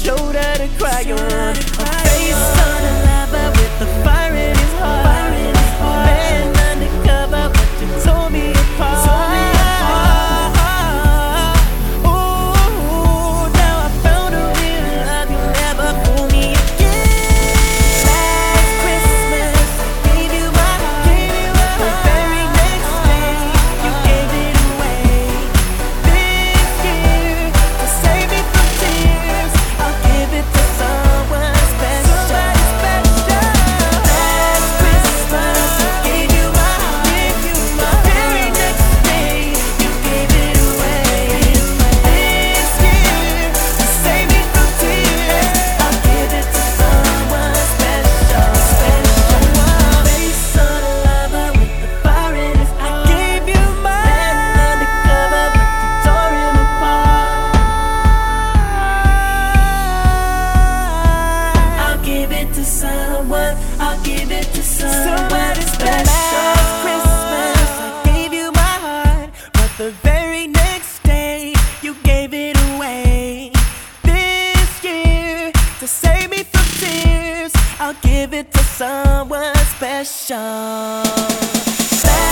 shoulder to cry on, a face on a lava with the fire in his heart. Man undercover, but you tore me apart. Ooh, now I found a real love, you'll never fool me again. Last Christmas, I gave you my heart. The very next day, you gave it away. This year, to save me from tears, I'll give it to someone special. Last Christmas, I gave you my heart. The very next day, you gave it away. This year, to save me from tears, I'll give it to someone special. Face on a lover with the fire in his heart. I gave you mine. Man undercover, but you tore him apart. I'll give it to someone. I'll give it to someone special. Last Christmas, I gave you my heart, but the very next day, you gave it away. This year, to save me from tears, I'll give it to someone special.